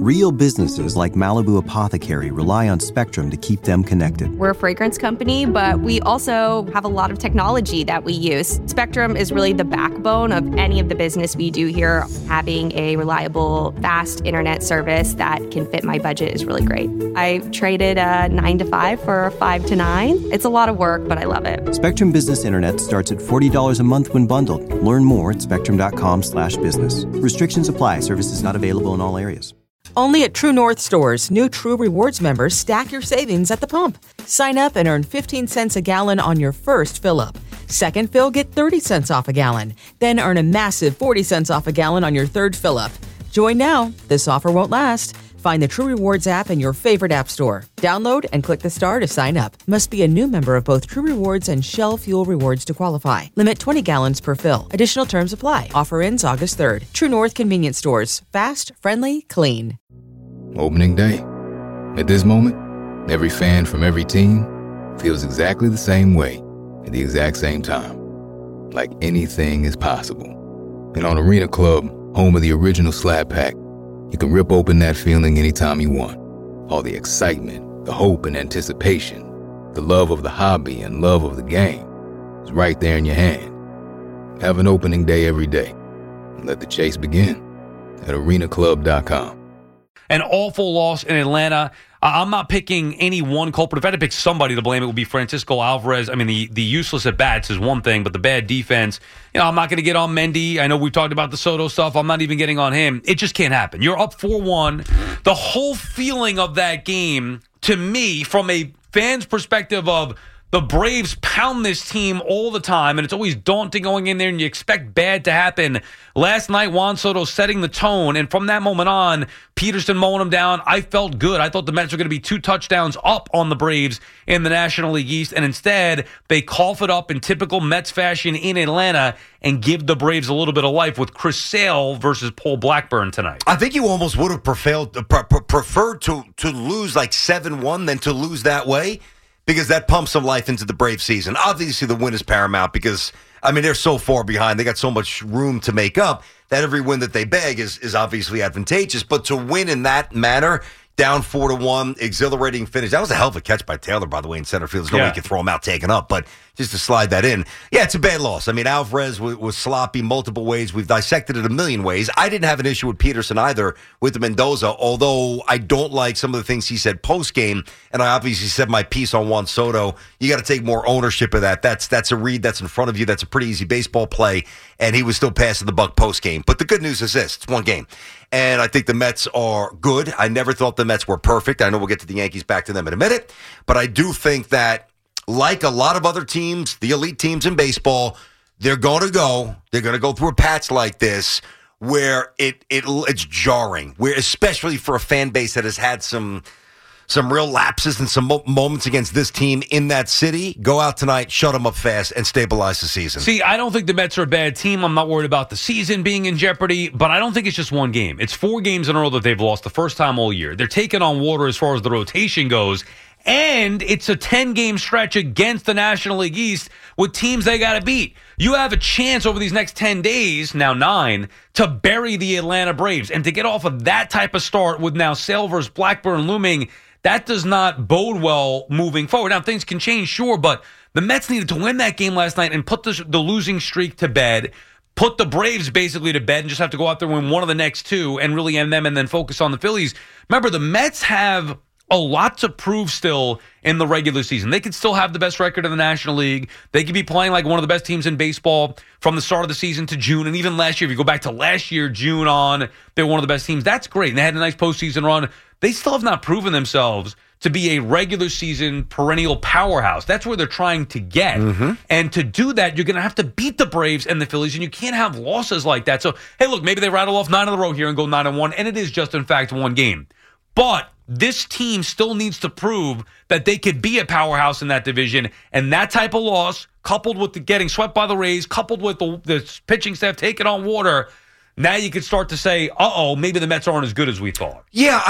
Real businesses like Malibu Apothecary rely on Spectrum to keep them connected. We're a fragrance company, but we also have a lot of technology that we use. Spectrum is really the backbone of any of the business we do here. Having a reliable, fast internet service that can fit my budget is really great. I traded a 9 to 5 for a 5 to 9. It's a lot of work, but I love it. Spectrum Business Internet starts at $40 a month when bundled. Learn more at spectrum.com/business. Restrictions apply. Services not available in all areas. Only at True North stores, new True Rewards members stack your savings at the pump. Sign up and earn 15 cents a gallon on your first fill-up. Second fill, get 30 cents off a gallon. Then earn a massive 40 cents off a gallon on your third fill-up. Join now. This offer won't last. Find the True Rewards app in your favorite app store. Download and click the star to sign up. Must be a new member of both True Rewards and Shell Fuel Rewards to qualify. Limit 20 gallons per fill. Additional terms apply. Offer ends August 3rd. True North Convenience Stores. Fast, friendly, clean. Opening day. At this moment, every fan from every team feels exactly the same way at the exact same time. Like anything is possible. And on Arena Club, home of the original Slab Pack, you can rip open that feeling anytime you want. All the excitement, the hope and anticipation, the love of the hobby and love of the game is right there in your hand. Have an opening day every day. And let the chase begin at arenaclub.com. An awful loss in Atlanta. I'm not picking any one culprit. If I had to pick somebody to blame, it would be Francisco Alvarez. I mean, the useless at-bats is one thing, but the bad defense, I'm not going to get on Mendy. I know we've talked about the Soto stuff. I'm not even getting on him. It just can't happen. You're up 4-1. The whole feeling of that game, to me, from a fan's perspective of the Braves pound this team all the time, and it's always daunting going in there, and you expect bad to happen. Last night, Juan Soto setting the tone, and from that moment on, Peterson mowing him down. I felt good. I thought the Mets were going to be 2 touchdowns up on the Braves in the National League East, and instead, they cough it up in typical Mets fashion in Atlanta and give the Braves a little bit of life with Chris Sale versus Paul Blackburn tonight. I think you almost would have preferred to lose like 7-1 than to lose that way, because that pumps some life into the Brave season. Obviously, the win is paramount because, they're so far behind. They got so much room to make up that every win that they bag is obviously advantageous. But to win in that manner, down 4-1, exhilarating finish. That was a hell of a catch by Taylor, by the way, in center field. There's no way you can throw him out taken up, but just to slide that in. Yeah, it's a bad loss. Alvarez was sloppy multiple ways. We've dissected it a million ways. I didn't have an issue with Peterson either with the Mendoza, although I don't like some of the things he said post-game, and I obviously said my piece on Juan Soto. You got to take more ownership of that. That's a read that's in front of you. That's a pretty easy baseball play, and he was still passing the buck post-game. But the good news is this. It's one game. And I think the Mets are good. I never thought the Mets were perfect. I know we'll get to the Yankees, back to them in a minute. But I do think that, like a lot of other teams, the elite teams in baseball, they're going to go through a patch like this where it's jarring, where especially for a fan base that has had some real lapses and some moments against this team in that city. Go out tonight, shut them up fast, and stabilize the season. See, I don't think the Mets are a bad team. I'm not worried about the season being in jeopardy, but I don't think it's just one game. It's 4 games in a row that they've lost, the first time all year. They're taking on water as far as the rotation goes, and it's a 10-game stretch against the National League East with teams they got to beat. You have a chance over these next 10 days, now 9, to bury the Atlanta Braves, and to get off of that type of start with now Sale versus Blackburn looming, that does not bode well moving forward. Now, things can change, sure, but the Mets needed to win that game last night and put the losing streak to bed, put the Braves basically to bed, and just have to go out there and win one of the next 2 and really end them and then focus on the Phillies. Remember, the Mets have a lot to prove still in the regular season. They could still have the best record in the National League. They could be playing like one of the best teams in baseball from the start of the season to June. And even last year, if you go back to last year, June on, they were one of the best teams. That's great. And they had a nice postseason run. They still have not proven themselves to be a regular season perennial powerhouse. That's where they're trying to get. Mm-hmm. And to do that, you're going to have to beat the Braves and the Phillies, and you can't have losses like that. So, hey, look, maybe they rattle off 9 in a row here and go 9-1, and it is just, in fact, one game. But this team still needs to prove that they could be a powerhouse in that division, and that type of loss, coupled with the getting swept by the Rays, coupled with the pitching staff taking on water, now you could start to say, maybe the Mets aren't as good as we thought. Yeah,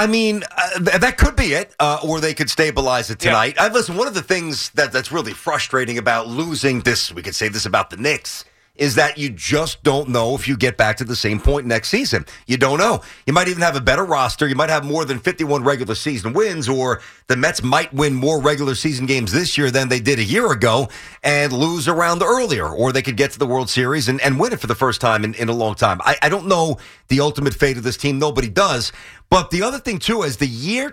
that could be it, or they could stabilize it tonight. Yeah. Listen, one of the things that's really frustrating about losing this, we could say this about the Knicks, is that you just don't know if you get back to the same point next season. You don't know. You might even have a better roster. You might have more than 51 regular season wins, or the Mets might win more regular season games this year than they did a year ago and lose a round earlier, or they could get to the World Series and win it for the first time in a long time. I don't know the ultimate fate of this team. Nobody does. But the other thing, too, as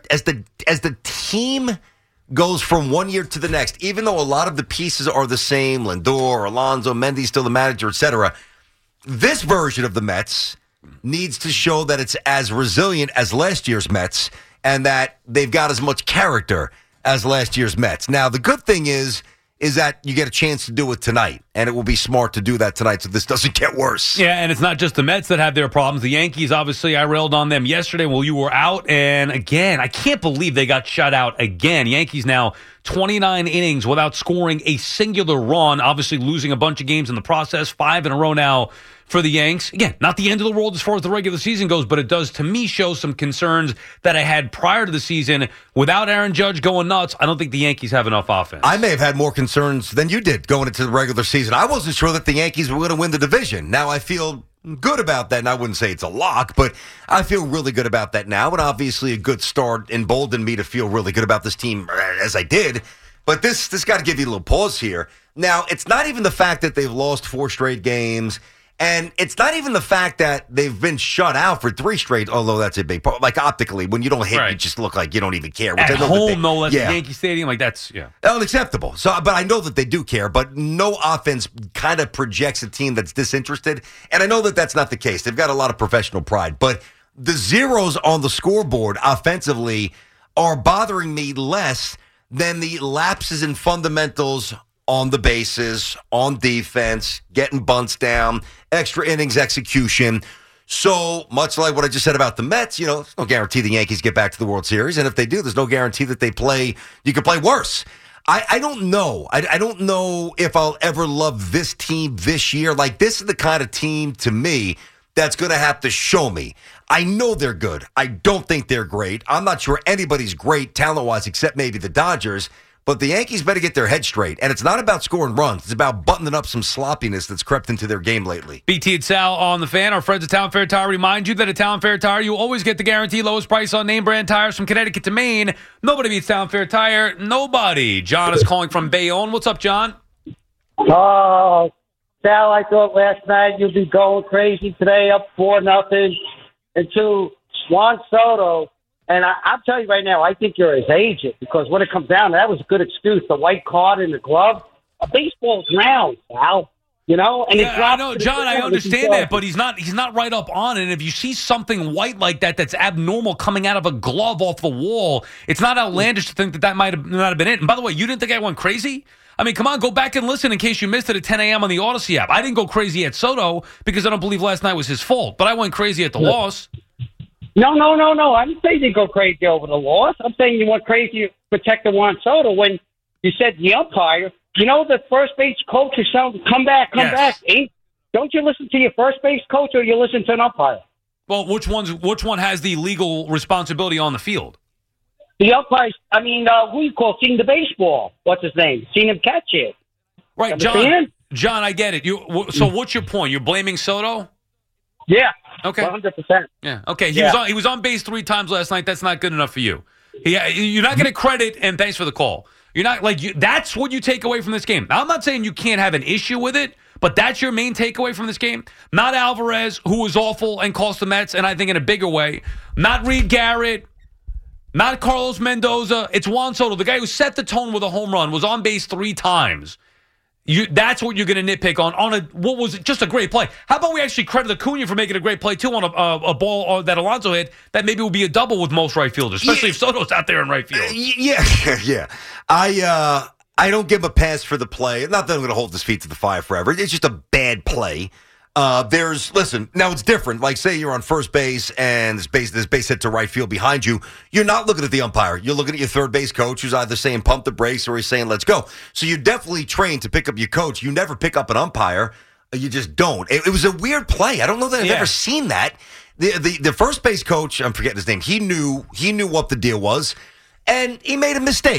the team goes from one year to the next, even though a lot of the pieces are the same, Lindor, Alonso, Mendy's still the manager, etc., this version of the Mets needs to show that it's as resilient as last year's Mets and that they've got as much character as last year's Mets. Now, the good thing is that you get a chance to do it tonight, and it will be smart to do that tonight so this doesn't get worse. Yeah, and it's not just the Mets that have their problems. The Yankees, obviously, I railed on them yesterday while you were out, and again, I can't believe they got shut out again. Yankees now 29 innings without scoring a singular run, obviously losing a bunch of games in the process, 5 in a row now for the Yanks. Again, not the end of the world as far as the regular season goes, but it does, to me, show some concerns that I had prior to the season. Without Aaron Judge going nuts, I don't think the Yankees have enough offense. I may have had more concerns than you did going into the regular season. I wasn't sure that the Yankees were going to win the division. Now I feel good about that, and I wouldn't say it's a lock, but I feel really good about that now, and obviously a good start emboldened me to feel really good about this team as I did. But this got to give you a little pause here. Now, it's not even the fact that they've lost 4 straight games, and it's not even the fact that they've been shut out for 3 straight, although that's a big part. Like, optically, when you don't hit, right, you just look like you don't even care. At home, no less than Yankee Stadium. Like, that's, yeah. Unacceptable. So, but I know that they do care, but no offense kind of projects a team that's disinterested. And I know that that's not the case. They've got a lot of professional pride. But the zeros on the scoreboard offensively are bothering me less than the lapses in fundamentals on the bases, on defense, getting bunts down, extra innings execution. So much like what I just said about the Mets, there's no guarantee the Yankees get back to the World Series. And if they do, there's no guarantee that you can play worse. I don't know. I don't know if I'll ever love this team this year. Like, this is the kind of team, to me, that's going to have to show me. I know they're good. I don't think they're great. I'm not sure anybody's great talent-wise except maybe the Dodgers. But the Yankees better get their head straight. And it's not about scoring runs. It's about buttoning up some sloppiness that's crept into their game lately. BT and Sal on the Fan. Our friends at Town Fair Tire remind you that at Town Fair Tire, you always get the guaranteed lowest price on name brand tires from Connecticut to Maine. Nobody beats Town Fair Tire. Nobody. John is calling from Bayonne. What's up, John? Oh, Sal, I thought last night you'd be going crazy today, up 4-0. And to Juan Soto. And I'll tell you right now, I think you're his agent, because when it comes down, that was a good excuse. The white card in the glove. A baseball's round, Sal. And I know, John. I understand that, but he's not right up on it. And if you see something white like that's abnormal coming out of a glove off the wall, it's not outlandish to think that might not have been it. And by the way, you didn't think I went crazy? I mean, come on, go back and listen in case you missed it at 10 a.m. on the Odyssey app. I didn't go crazy at Soto because I don't believe last night was his fault, but I went crazy at the loss. No. I didn't say you go crazy over the loss. I'm saying you went crazy to protect the Juan Soto when you said the umpire. The first base coach is saying, come back. Don't you listen to your first base coach, or you listen to an umpire? Well, which one has the legal responsibility on the field? The umpires, who you call seeing the baseball? What's his name? Seeing him catch it. Right, John. John, I get it. So what's your point? You're blaming Soto? Yeah. Okay. 100%. Yeah. Okay. He was on base 3 times last night. That's not good enough for you. You're not going to credit, and thanks for the call. You're not that's what you take away from this game. Now, I'm not saying you can't have an issue with it, but that's your main takeaway from this game. Not Alvarez, who was awful and cost the Mets, and I think in a bigger way. Not Reed Garrett. Not Carlos Mendoza. It's Juan Soto, the guy who set the tone with a home run, was on base 3 times. That's what you're going to nitpick on what was just a great play. How about we actually credit Acuna for making a great play, too, on a ball that Alonso hit that maybe will be a double with most right fielders, especially if Soto's out there in right field. Yeah. I don't give him a pass for the play. Not that I'm going to hold his feet to the fire forever. It's just a bad play. Listen, now it's different. Like, say you're on first base and this base hit to right field behind you. You're not looking at the umpire. You're looking at your third base coach, who's either saying pump the brakes or he's saying let's go. So you're definitely trained to pick up your coach. You never pick up an umpire. You just don't. It was a weird play. I don't know that I've ever seen that. The first base coach, I'm forgetting his name, he knew what the deal was, and he made a mistake.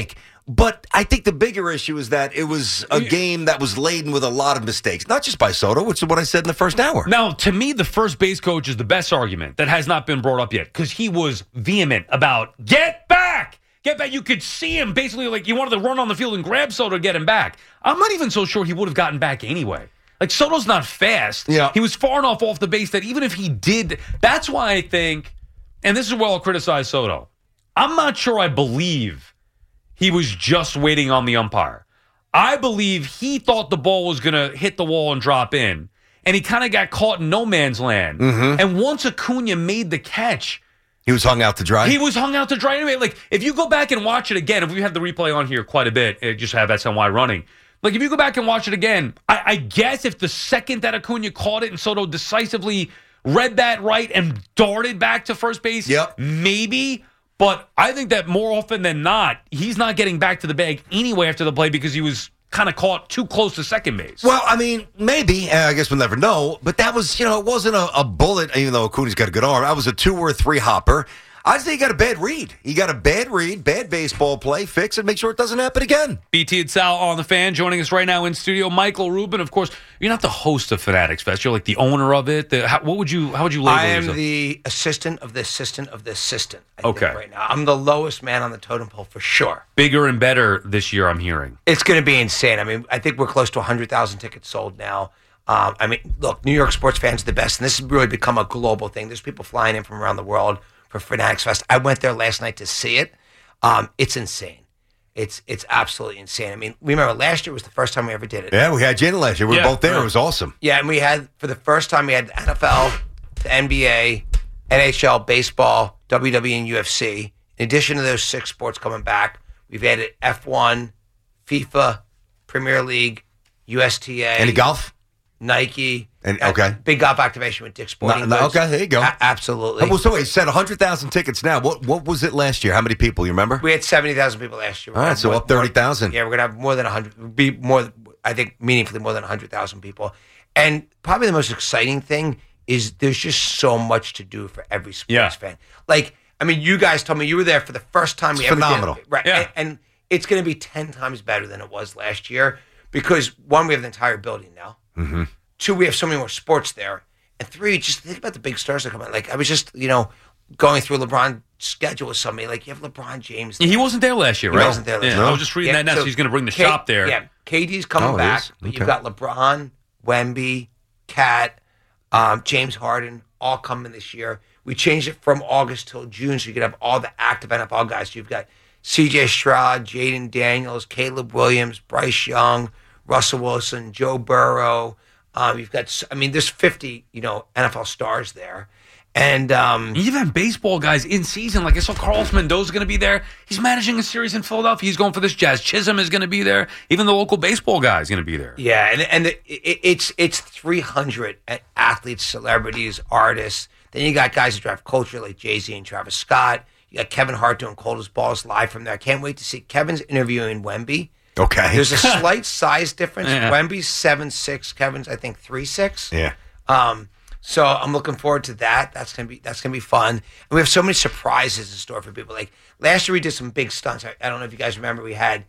But I think the bigger issue is that it was a game that was laden with a lot of mistakes, not just by Soto, which is what I said in the first hour. Now, to me, the first base coach is the best argument that has not been brought up yet because he was vehement about get back. Get back. You could see him basically like he wanted to run on the field and grab Soto to get him back. I'm not even so sure he would have gotten back anyway. Like, Soto's not fast. Yeah. He was far enough off the base that even if he did, that's why I think, and this is where I'll criticize Soto, I'm not sure I believe he was just waiting on the umpire. I believe he thought the ball was going to hit the wall and drop in, and he kind of got caught in no man's land. Mm-hmm. And once Acuna made the catch, he was hung out to dry. he was hung out to dry anyway. Like, if you go back and watch it again, if we have the replay on here quite a bit, just have SNY running. Like, if you go back and watch it again, I guess if the second that Acuna caught it and Soto decisively read that right and darted back to first base, maybe. But I think that more often than not, he's not getting back to the bag anyway after the play because he was kind of caught too close to second base. Well, I mean, maybe. I guess we'll never know. But that was, it wasn't a bullet, even though Acuna's got a good arm. That was a 2 or 3 hopper. I'd say he got a bad read. He got a bad read, bad baseball play. Fix it, make sure it doesn't happen again. BT and Sal on the Fan joining us right now in studio. Michael Rubin, of course, you're not the host of Fanatics Fest. You're like the owner of it. How would you label I am yourself? the assistant of the assistant of the assistant. I Okay. think right now, I'm the lowest man on the totem pole for sure. Bigger and better this year, I'm hearing. It's going to be insane. I mean, I think we're close to 100,000 tickets sold now. I mean, look, New York sports fans are the best, and this has really become a global thing. There's people flying in from around the world for Fanatics Fest. I went there last night to see it. It's insane. It's absolutely insane. I mean, remember last year was the first time we ever did it. Yeah, we had Jen last year. We were both there. It was awesome. Yeah, and we had, for the first time, we had the NFL, the NBA, NHL, baseball, WWE, and UFC. In addition to those 6 sports coming back, we've added F1, FIFA, Premier League, USTA. Any golf? Nike. And okay. Big golf activation with Dick's Sporting Goods. Okay, there you go. Absolutely. Well, so he said 100,000 tickets now. What was it last year? How many people, you remember? We had 70,000 people last year. All right, so up 30,000. Yeah, we're going to have more than 100, be more, I think, meaningfully more than 100,000 people. And probably the most exciting thing is there's just so much to do for every sports fan. Like, I mean, you guys told me you were there for the first time we ever phenomenal. did it. Right. Yeah. And it's going to be 10 times better than it was last year because, 1, we have the entire building now. Mm-hmm. 2, we have so many more sports there. And 3, just think about the big stars that come in. Like, I was just, going through LeBron's schedule with somebody. Like, you have LeBron James there. He wasn't there last year, right? He wasn't there last year. I was just reading that now, so he's going to bring the shop there. Yeah, KD's coming back. But you've got LeBron, Wemby, Cat, James Harden, all coming this year. We changed it from August till June, so you could have all the active NFL guys. So you've got C.J. Stroud, Jaden Daniels, Caleb Williams, Bryce Young, Russell Wilson, Joe Burrow. You've got, there's 50, NFL stars there. And you even have baseball guys in season. Like I saw Carlos Mendoza going to be there. He's managing a series in Philadelphia. He's going for this. Jazz Chisholm is going to be there. Even the local baseball guy is going to be there. Yeah, and it's 300 athletes, celebrities, artists. Then you got guys that drive culture like Jay-Z and Travis Scott. You got Kevin Hart doing Cold as Balls live from there. I can't wait to see Kevin's interviewing Wemby. Okay. There's a slight size difference. Yeah. Wemby's 7'6", Kevin's I think 3'6". Yeah. So I'm looking forward to that. That's gonna be fun. And we have so many surprises in store for people. Like last year we did some big stunts. I don't know if you guys remember. We had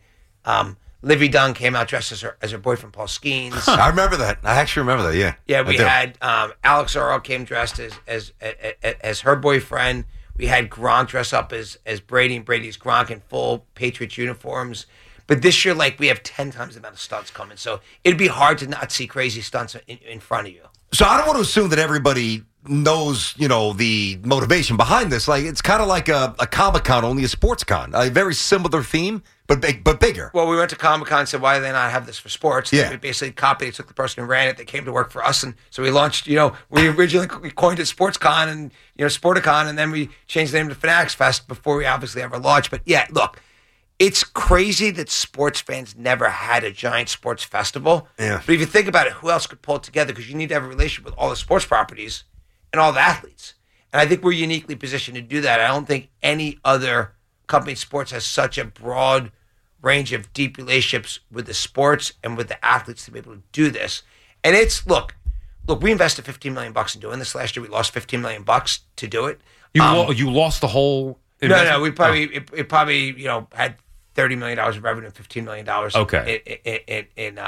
Livy Dunn came out dressed as her boyfriend Paul Skeens. I remember that. I actually remember that. Yeah. Yeah, we had Alex Earl came dressed as her boyfriend. We had Gronk dress up as Brady, and Brady's Gronk in full Patriots uniforms. But this year, we have 10 times the amount of stunts coming. So it'd be hard to not see crazy stunts in front of you. So I don't want to assume that everybody knows, the motivation behind this. Like it's kind of like a Comic-Con, only a sports con. A very similar theme, but bigger. Well, we went to Comic-Con and said, why do they not have this for sports? Yeah. We basically copied it, took the person who ran it, they came to work for us. And so we launched, we originally coined it SportsCon and, Sporticon, and then we changed the name to Fanatics Fest before we obviously ever launched. But yeah, look, it's crazy that sports fans never had a giant sports festival. Yeah. But if you think about it, who else could pull it together? Because you need to have a relationship with all the sports properties and all the athletes. And I think we're uniquely positioned to do that. I don't think any other company in sports has such a broad range of deep relationships with the sports and with the athletes to be able to do this. And it's, look, we invested $15 million in doing this last year. We lost $15 million to do it. You lost the whole investment? No, we probably, it probably, had $30 million in revenue and $15 million. Okay.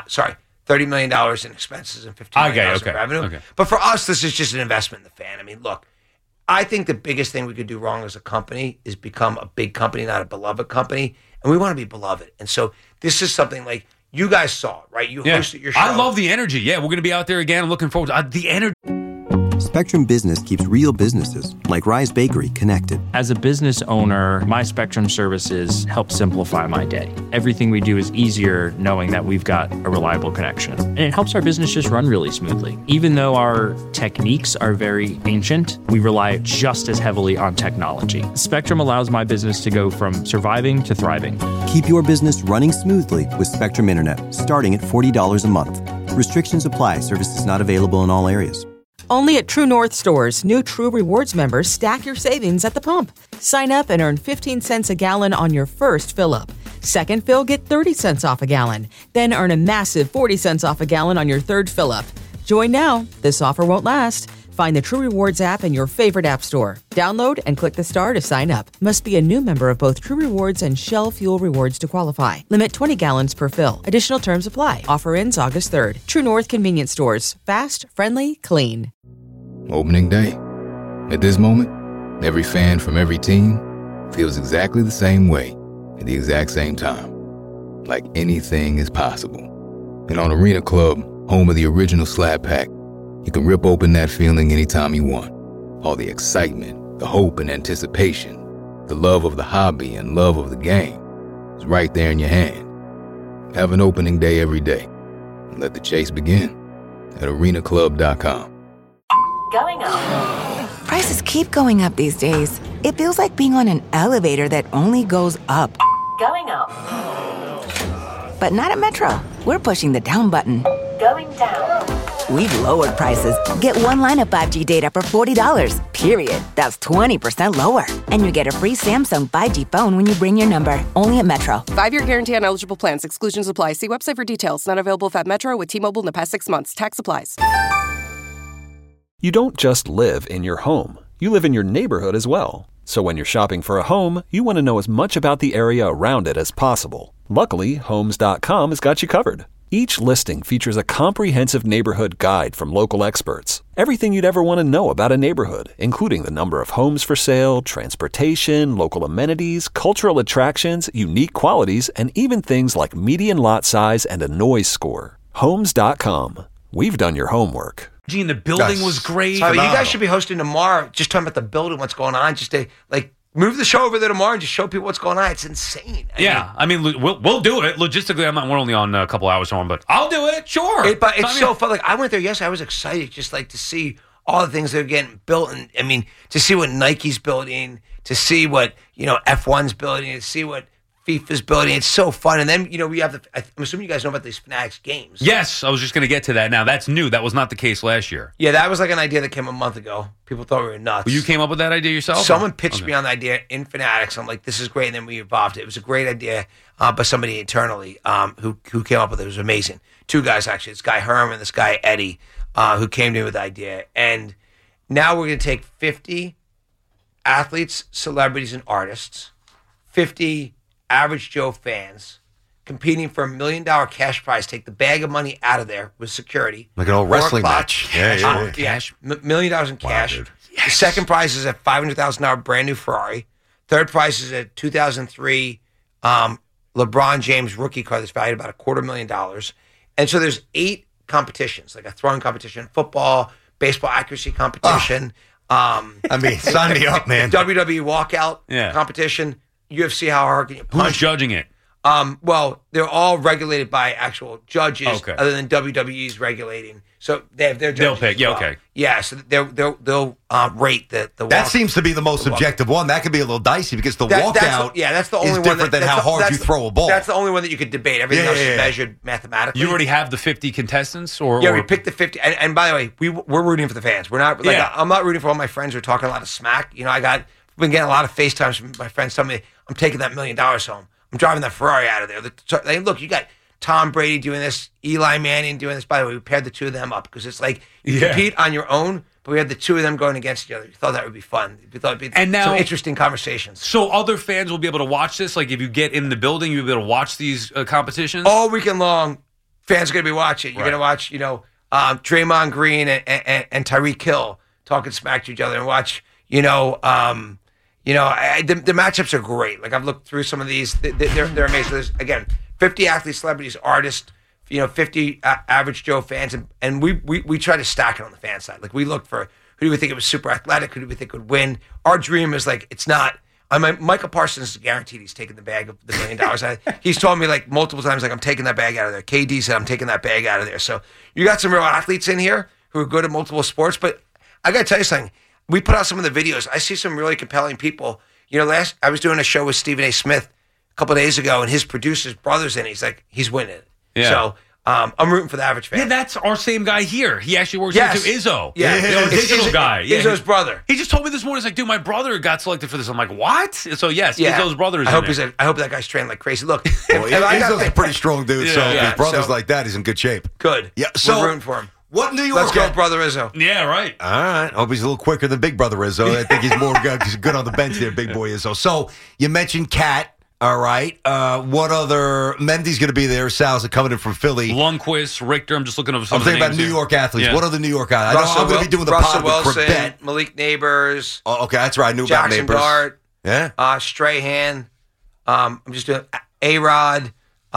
$30 million in expenses and $15 million in revenue. Okay. But for us, this is just an investment in the fan. I mean, look, I think the biggest thing we could do wrong as a company is become a big company, not a beloved company. And we want to be beloved. And so this is something like you guys saw it, right? You hosted your show. I love the energy. Yeah, we're going to be out there again. I'm looking forward to the energy. Spectrum Business keeps real businesses, like Rise Bakery, connected. As a business owner, my Spectrum services help simplify my day. Everything we do is easier knowing that we've got a reliable connection. And it helps our business just run really smoothly. Even though our techniques are very ancient, we rely just as heavily on technology. Spectrum allows my business to go from surviving to thriving. Keep your business running smoothly with Spectrum Internet, starting at $40 a month. Restrictions apply. Services not available in all areas. Only at True North stores, new True Rewards members stack your savings at the pump. Sign up and earn 15 cents a gallon on your first fill-up. Second fill, get 30 cents off a gallon. Then earn a massive 40 cents off a gallon on your third fill-up. Join now. This offer won't last. Find the True Rewards app in your favorite app store. Download and click the star to sign up. Must be a new member of both True Rewards and Shell Fuel Rewards to qualify. Limit 20 gallons per fill. Additional terms apply. Offer ends August 3rd. True North Convenience Stores. Fast, friendly, clean. Opening day. At this moment, every fan from every team feels exactly the same way at the exact same time. Like anything is possible. And on Arena Club, home of the original Slab Pack, you can rip open that feeling anytime you want. All the excitement, the hope and anticipation, the love of the hobby and love of the game is right there in your hand. Have an opening day every day. And let the chase begin at arenaclub.com. Going up. Prices keep going up these days. It feels like being on an elevator that only goes up. Going up. But not at Metro. We're pushing the down button. Going down. We've lowered prices. Get one line of 5G data for $40, period. That's 20% lower. And you get a free Samsung 5G phone when you bring your number. Only at Metro. 5-year guarantee on eligible plans. Exclusions apply. See website for details. Not available at Metro with T-Mobile in the past 6 months. Tax applies. You don't just live in your home. You live in your neighborhood as well. So when you're shopping for a home, you want to know as much about the area around it as possible. Luckily, Homes.com has got you covered. Each listing features a comprehensive neighborhood guide from local experts. Everything you'd ever want to know about a neighborhood, including the number of homes for sale, transportation, local amenities, cultural attractions, unique qualities, and even things like median lot size and a noise score. Homes.com. We've done your homework. Gene, the building was great. So you guys should be hosting tomorrow, just talking about the building, what's going on, just to move the show over there tomorrow and just show people what's going on. It's insane. I mean we'll do it. Logistically, we're only on a couple hours on, but I'll do it. Sure. But it's so fun. Like I went there yesterday. I was excited just to see all the things that are getting built, and I mean to see what Nike's building, to see what F1's building, to see what FIFA's building. It's so fun. And then, we have I'm assuming you guys know about these Fanatics games. Yes, I was just going to get to that now. That's new. That was not the case last year. Yeah, that was like an idea that came a month ago. People thought we were nuts. Well, you came up with that idea yourself? Someone pitched me on the idea in Fanatics. I'm like, this is great. And then we evolved it. It was a great idea by somebody internally who came up with it. It was amazing. Two guys, actually. This guy, Herm, and this guy, Eddie, who came to me with the idea. And now we're going to take 50 athletes, celebrities, and artists, 50 average Joe fans competing for $1 million cash prize. Take the bag of money out of there with security. Like an old wrestling match. Yeah. Cash. $1 million in cash. Wow, yes. The second prize is a $500,000 brand new Ferrari. Third prize is a 2003 LeBron James rookie car that's valued about $250,000. And so there's 8 competitions, like a throwing competition, football, baseball accuracy competition. Sign me up, man. WWE walkout competition. UFC, how hard can you punch? Who's judging it? Well, they're all regulated by actual judges, other than WWE's regulating. So they have their judges. They'll pick. Yeah, okay. Yeah, so they'll rate the walk. That seems to be the most subjective one. That could be a little dicey because the walkout that's the only is one different than how hard you throw a ball. That's the only one that you could debate. Everything else is measured mathematically. You already have the 50 contestants? We picked the 50. And by the way, we're rooting for the fans. We're not I'm not rooting for all my friends who are talking a lot of smack. I've been getting a lot of FaceTimes from my friends telling me, I'm taking that $1 million home. I'm driving that Ferrari out of there. Look, you got Tom Brady doing this, Eli Manning doing this. By the way, we paired the two of them up because it's like you compete on your own, but we had the two of them going against each other. We thought that would be fun. We thought it'd be And now- some interesting conversations. So other fans will be able to watch this? Like if you get in the building, you'll be able to watch these competitions? All weekend long, fans are going to be watching. You're Right. going to watch, Draymond Green and Tyreek Hill talking smack to each other, and watch, the matchups are great. Like I've looked through some of these; they're amazing. There's, again, 50 athletes, celebrities, artists, 50 average Joe fans, and we try to stack it on the fan side. Like we look for who do we think was super athletic, who do we think would win. Our dream is like it's not. Michael Parsons is guaranteed he's taking the bag of the $1 million. He's told me like multiple times, like I'm taking that bag out of there. KD said I'm taking that bag out of there. So you got some real athletes in here who are good at multiple sports. But I got to tell you something. We put out some of the videos. I see some really compelling people. I was doing a show with Stephen A. Smith a couple of days ago, and his producer's brother's in it. He's winning it. Yeah. So I'm rooting for the average fan. Yeah, that's our same guy here. He actually works here too. Izzo. Yeah. The digital guy. Yeah. Izzo's brother. He just told me this morning, he's like, dude, my brother got selected for this. I'm like, what? So, yes, Izzo's brother is I hope in it. I hope that guy's trained like crazy. Look, Izzo's a pretty strong dude, so if his brother's like that, he's in good shape. Good. Yeah, so we're rooting for him. What New York? Let's go, brother Izzo. Yeah, right. All right. I hope he's a little quicker than Big Brother Izzo. I think he's more good. He's good on the bench there, Big Boy Izzo. So you mentioned Cat. All right. What other? Mendy's going to be there. Sal's coming in from Philly. Lundqvist, Richter. I'm just looking over some I'm of the thinking about names New here. York athletes. Yeah. What other New York guys? I know I'm going to be doing the Russell pod with Wilson, Corbett. Malik Neighbors. Oh, okay, that's right. I knew about Jackson Neighbors. Dart. Yeah. Strahan. I'm just doing A-Rod.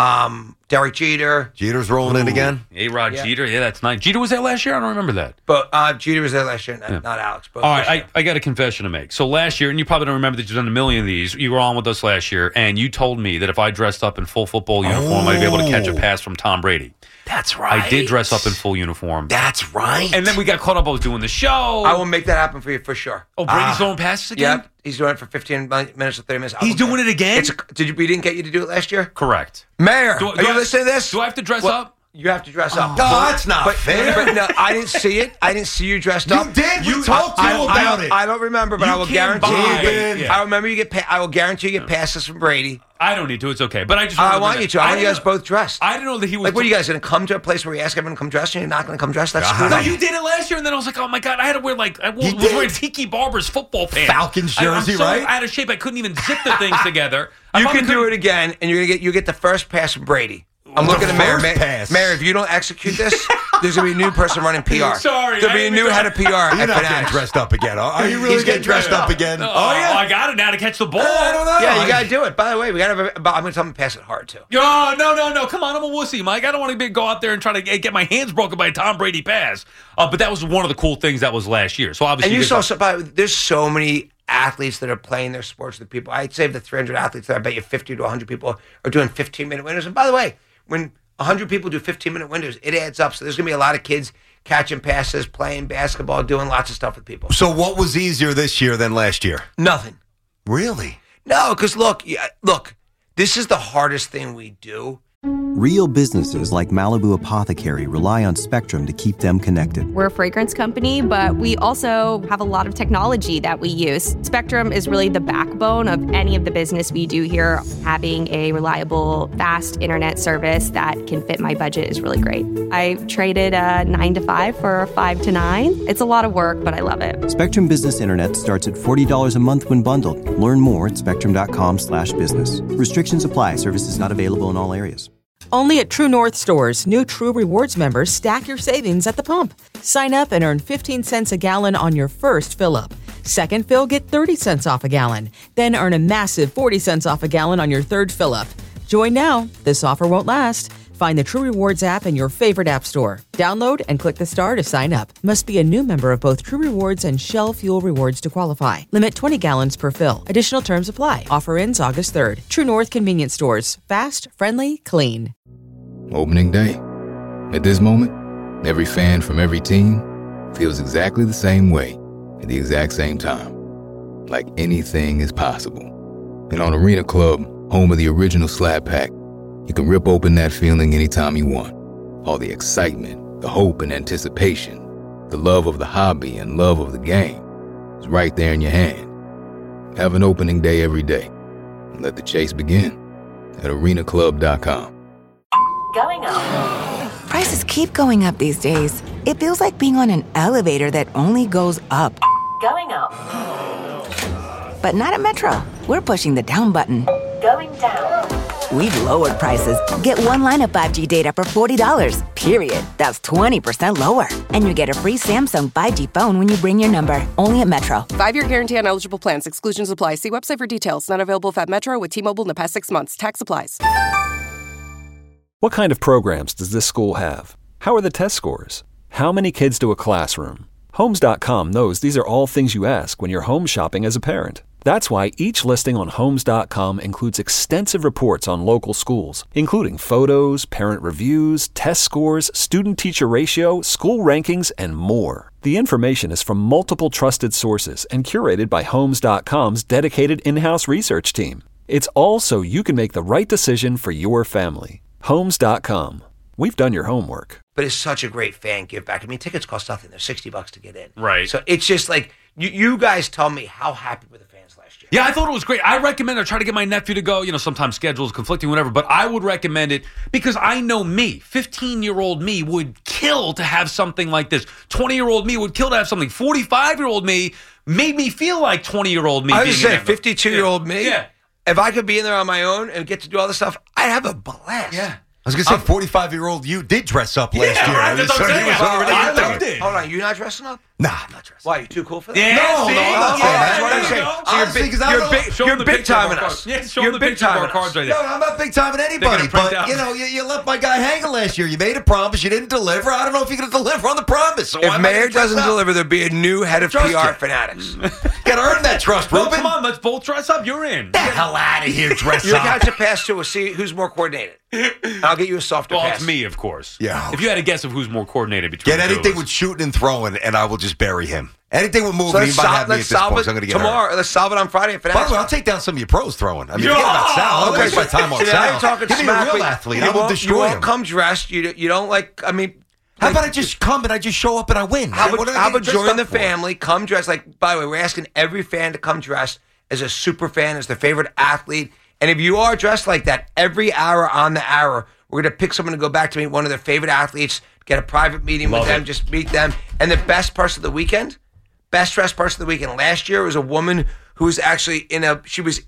Derek Jeter. Jeter's rolling in again. A-Rod Jeter. Yeah, that's nice. Jeter was there last year? I don't remember that. But Jeter was there last year, not Alex. Both All right, I got a confession to make. So last year, and you probably don't remember that you've done a million of these, you were on with us last year, and you told me that if I dressed up in full football uniform, I'd be able to catch a pass from Tom Brady. That's right. I did dress up in full uniform. That's right. And then we got caught up. I was doing the show. I will make that happen for you for sure. Oh, Brady's throwing passes again? Yep. He's doing it for 15 minutes or 30 minutes. He's doing it again? We didn't get you to do it last year? Correct. Mayor, are you I- listening to this? Do I have to dress up? You have to dress up. No, that's not fair. But no, I didn't see it. I didn't see you dressed up. You did. We talked to you about it. I don't remember, but You I will can't guarantee you. buy- I remember you get. I will guarantee you get passes from Brady. I don't need to. It's okay. But I just. I want you to. I want you guys didn't- both dressed. I didn't know that he was. Like, what are you guys going to come to a place where you ask everyone to come dressed and you're not going to come dressed? That's screwed No, up. you did it last year, and then I was like, "Oh my god!" I had to wear like I was did. wearing Tiki Barber's football pants, Falcons I'm jersey, so right? out of shape, I couldn't even zip the things together. I You probably can do couldn't- it again, and you get the first pass from Brady. I'm The looking at Mayor. first pass. Mayor, if you don't execute this, there's going to be a new person running PR. Sorry, There'll I be a didn't new mean head to- of PR You're at not getting Fanatics. dressed up again. Are you really He's getting getting dressed up again? Oh, yeah. I got it now to catch the ball. I don't know. Yeah, you got to do it. By the way, we got to. I'm going to tell him to pass it hard too. Oh, no. Come on, I'm a wussy, Mike. I don't want to go out there and try to get my hands broken by a Tom Brady pass. But that was one of the cool things that was last year. So obviously, And you saw, there's so many athletes that are playing their sports with people. I'd say of the 300 athletes there, I bet you 50 to 100 people are doing 15-minute windows. And by the way, when 100 people do 15-minute windows, it adds up. So there's going to be a lot of kids catching passes, playing basketball, doing lots of stuff with people. So what was easier this year than last year? Nothing. Really? No, because look, this is the hardest thing we do. Real businesses like Malibu Apothecary rely on Spectrum to keep them connected. We're a fragrance company, but we also have a lot of technology that we use. Spectrum is really the backbone of any of the business we do here. Having a reliable, fast internet service that can fit my budget is really great. I traded a 9 to 5 for a 5 to 9. It's a lot of work, but I love it. Spectrum Business Internet starts at $40 a month when bundled. Learn more at spectrum.com/business. Restrictions apply. Services not available in all areas. Only at True North stores, new True Rewards members stack your savings at the pump. Sign up and earn 15 cents a gallon on your first fill-up. Second fill, get 30 cents off a gallon. Then earn a massive 40 cents off a gallon on your third fill-up. Join now. This offer won't last. Find the True Rewards app in your favorite app store. Download and click the star to sign up. Must be a new member of both True Rewards and Shell Fuel Rewards to qualify. Limit 20 gallons per fill. Additional terms apply. Offer ends August 3rd. True North Convenience Stores. Fast, friendly, clean. Opening day. At this moment, every fan from every team feels exactly the same way at the exact same time. Like anything is possible. And on Arena Club, home of the original Slap Pack, you can rip open that feeling anytime you want. All the excitement, the hope and anticipation, the love of the hobby and love of the game is right there in your hand. Have an opening day every day. And let the chase begin at arenaclub.com. Going up. Prices keep going up these days. it feels like being on an elevator that only goes up. Going up. But not at Metro. We're pushing the down button. Going down. We've lowered prices. Get one line of 5G data for $40, period. That's 20% lower. And you get a free Samsung 5G phone when you bring your number. Only at Metro. 5-year guarantee on eligible plans. Exclusions apply. See website for details. Not available at Metro with T-Mobile in the past 6 months. Tax applies. What kind of programs does this school have? How are the test scores? How many kids do a classroom? Homes.com knows these are all things you ask when you're home shopping as a parent. That's why each listing on Homes.com includes extensive reports on local schools, including photos, parent reviews, test scores, student-teacher ratio, school rankings, and more. The information is from multiple trusted sources and curated by Homes.com's dedicated in-house research team. It's all so you can make the right decision for your family. Homes.com. We've done your homework. But it's such a great fan give back. I mean, tickets cost nothing. They're $60 to get in. Right. So it's just like, you guys tell me how happy were the fans last year. Yeah, I thought it was great. I recommend it. I try to get my nephew to go. Sometimes schedules conflicting, whatever. But I would recommend it because I know me. 15-year-old me would kill to have something like this. 20-year-old me would kill to have something. 45-year-old me made me feel like 20-year-old me. I was saying, 52-year-old me. Yeah. If I could be in there on my own and get to do all this stuff, I'd have a blast. Yeah. I was going to say, 45-year-old you did dress up last year. Right, that's what I'm saying. I loved it. Hold on, you not dressing up? Nah, I'm not dressed up. Why, you too cool for that? Yeah, No, I'm not saying that. That's what I'm saying. Honestly, 'cause I don't know. You're big time in us. Yeah, show You're them the big picture of time our in cards us. right No, there. I'm not big time in anybody, print but out. you left my guy hanging last year. You made a promise, you didn't deliver. I don't know if you're going to deliver on the promise. So If Mayor doesn't deliver, there'll be a new head of Trust PR you. fanatics. Got to earn that trust, Well, Ruben. come on, let's both dress up. You're in. The hell out of here, dress You'll up. catch a pass too. We'll see who's more coordinated. I'll get you a softer Well, pass. it's me, of course. Yeah. If you had a guess of who's more coordinated between Get the two anything of us. with shooting and throwing, and I will just bury him. Anything with moving, So he might have me at let's this solve point. it So I'm going to get tomorrow. hurt. Let's solve it on Friday at By Fanatics. the way, I'll take down some of your pros throwing. I mean, Yeah. forget about Sal. I'll Okay, waste my time on so now Sal. you're talking Give me smack, a real but athlete. You I will won't, destroy you won't him. come dressed. You don't like. I mean, How about I just come and I just show up and I win? How What about, am I how about getting join dressed the up for? family? Come dressed. Like, by the way, we're asking every fan to come dressed as a super fan, as their favorite athlete. And if you are dressed like that, every hour on the hour, we're going to pick someone to go back to meet one of their favorite athletes, get a private meeting with them, just meet them. And the best person of the weekend, best dressed person of the weekend last year was a woman who was actually she was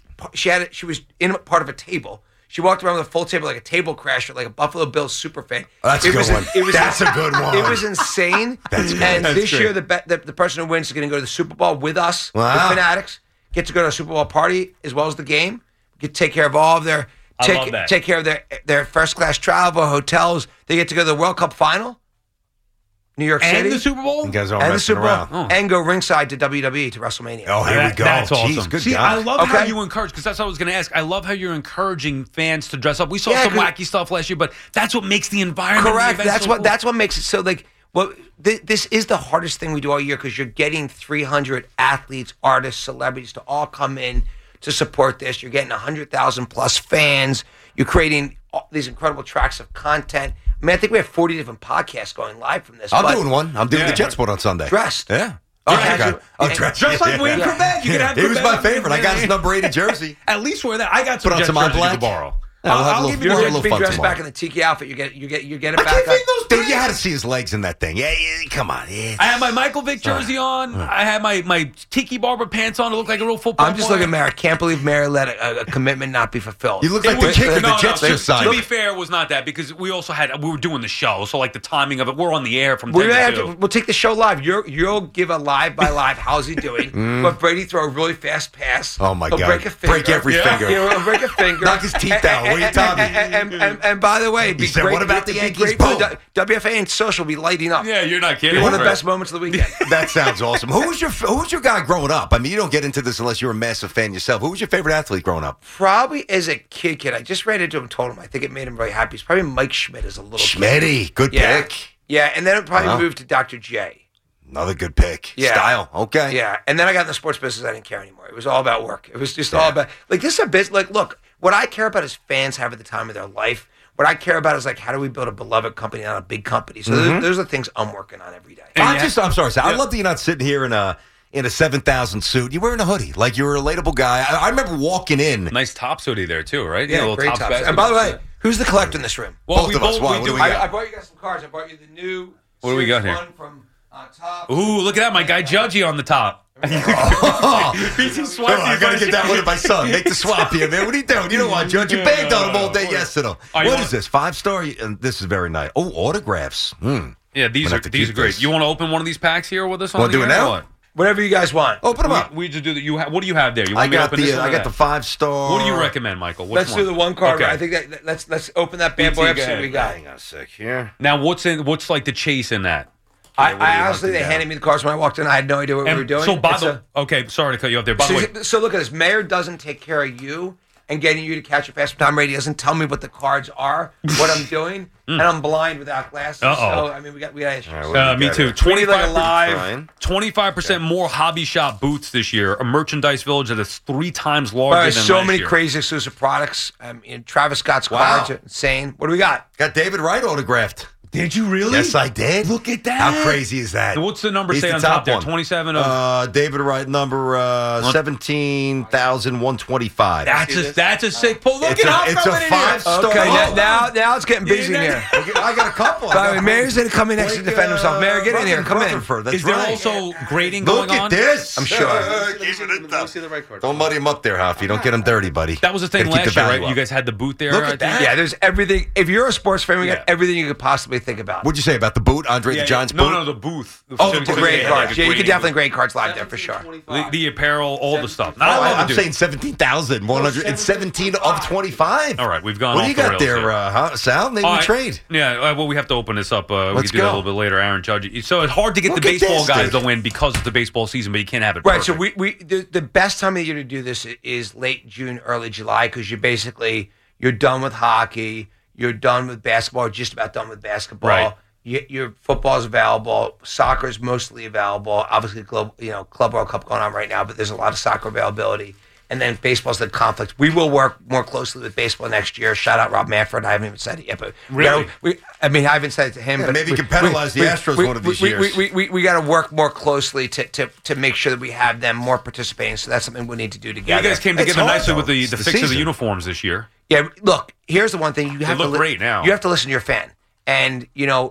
in a part of a table. She walked around with a full table like a table crasher, like a Buffalo Bills super fan. That's a good one. That's a good one. It was insane. That's good. And That's this great. year, the person who wins is going to go to the Super Bowl with us, Wow. the Fanatics. Get to go to a Super Bowl party as well as the game. Get to take care of all of their take care of their first class travel, hotels. They get to go to the World Cup final, New York And City, the Super Bowl? You guys are and the messing Super Bowl, around. and go ringside to WWE to WrestleMania. Oh, here we go. That's Jeez, awesome. good See, guy. I love how Okay. you encourage, because that's what I was going to ask. I love how you're encouraging fans to dress up. We saw Yeah, some 'cause- wacky stuff last year, but that's what makes the environment. of the Correct. event That's so what cool. that's what makes it so like. Well, this is the hardest thing we do all year because you're getting 300 athletes, artists, celebrities to all come in to support this. You're getting 100,000 plus fans. You're creating all these incredible tracks of content. I mean, I think we have 40 different podcasts going live from this. I'm but doing one. I'm doing Yeah. the Jet Sport on Sunday. Dressed. Yeah. Oh, Okay. yeah. Oh, dressed. Just like Wayne Corbett. You can have He was Corbett my on favorite. I got his there. number 80 jersey. At least wear that. I got some Put on Jets some jerseys you black. can borrow. Yeah, we'll have a I'll little- give you we'll one. have a little Be fun dressed tomorrow. back in the tiki outfit. You get it I back. can't think those on. Dude, you had to see his legs in that thing. Yeah, come on. I had my Michael Vick jersey on. I had my Tiki Barber pants on to look like a real football I'm just player. looking at Mary. I can't believe Mary let a commitment not be fulfilled. You look It like the was- kicker no, the Jets no, just signed. To be fair, it was not that because we also we were doing the show, so like the timing of it, we're on the air from 10 to 2. We'll take the show live. You'll give a live by live. How's he doing? But Brady throw a really fast pass. Oh, my He'll God. break a finger. Break every finger. He'll break a finger. Knock his teeth out. What are you talking about? And by the way, it'd be He said, great. what about the it'd be Yankees? great for Boom. the WFA and social will be lighting up. Yeah, you're not It'd kidding. be one of the Right. best moments of the weekend. That sounds awesome. Who was your guy growing up? I mean, you don't get into this unless you're a massive fan yourself. Who was your favorite athlete growing up? Probably as a kid. I just ran into him and told him. I think it made him very happy. It's probably Mike Schmidt as a little kid. Schmitty. Good Yeah. pick. Yeah, and then it probably Wow. moved to Dr. J. Another good pick. Yeah. Style. Okay. Yeah, and then I got in the sports business. I didn't care anymore. It was all about work. It was just all about like this is a business. Like, look, what I care about is fans have at the time of their life. What I care about is like how do we build a beloved company, not a big company. So those are the things I'm working on every day. I'm sorry, Sal. I love that you're not sitting here in a 7,000 suit. You're wearing a hoodie. Like you're a relatable guy. I remember walking in. Nice top hoodie there too, right? Yeah, a little great Topps tops. basketball And by the way, set. who's the collector in this room? Well, Both we of us. both Why? we What do. do we got? I brought you guys some cards. I brought you the new What do we got here? One from top. Ooh, look at that. My guy Judgy on the top. BT swiped. I got to get that one to my son. Make the swap here, man. What are you doing? You know what, Judge? You bagged on him all day yesterday. What is this? 5-star? This is very nice. Oh, autographs. Yeah, these are great. You want to open one of these packs here with us on Want to do it now? Whatever you guys want. Open them up. We just do that. What do you have there? You want I got me to open this one I got the 5-star. What do you recommend, Michael? Let's do the one card. Okay. I think that let's open that bad boy up. See what we got. Hang on a sec here. Now, what's like the chase in that? I honestly, they handed me the cards when I walked in. I had no idea what we were doing. So, okay, sorry to cut you off there. By the way, so look at this. Mayor doesn't take care of you and getting you to catch a fast Tom Radio. Doesn't tell me what the cards are, what I'm doing, and I'm blind without glasses. So I mean, we got issues. Right, me too. 25% more hobby shop booths this year. A merchandise village that is 3 times larger than so last many year. crazy exclusive products. Travis Scott's cards are insane. What do we got? Got David Wright autographed. Did you really? Yes, I did. Look at that. How crazy is that? So what's the number say on top there? 27 of... David Wright, number 17,125. That's a sick pull. Look at how it's a 5-star. Okay, now it's getting busy in here. I got a couple. Mayor's going to come in next to defend himself. Mayor, get in here. Come in. Is there also grading going on? Look at this. I'm sure. Don't muddy him up there, Huffy. Don't get him dirty, buddy. That was the thing last year, right? You guys had the booth there. Look at that. Yeah, there's everything. If you're a sports fan, we got everything you could possibly think about. What'd you say about the boot? Andre the Giant's boot? No, the booth. The grade cards. Yeah, you could definitely grade cards live there for sure. The apparel, all the stuff. I'm saying 17,117 of 25. All right, we've gone What off do you got the rails there, Sal? Maybe we trade. Yeah, well, we have to open this up. We Let's can do that a go. little bit later, Aaron Judge. So it's hard to get the baseball guys to win because it's the baseball season, but you can't have it right, perfect. so the best time of year to do this is late June, early July, because you're done with hockey, you're done with basketball, or just about done with basketball. Right. Your football is available. Soccer is mostly available. Obviously, Club World Cup going on right now, but there's a lot of soccer availability. And then baseball's the conflict. We will work more closely with baseball next year. Shout out Rob Manfred. I haven't even said it yet, but really, I haven't said it to him. Yeah, but maybe you can penalize the Astros one of these years. We got to work more closely to make sure that we have them more participating. So that's something we need to do together. You guys came together nicely with the fix of the uniforms this year. Yeah, look. Here's the one thing you have to look great now. You have to listen to your fan, and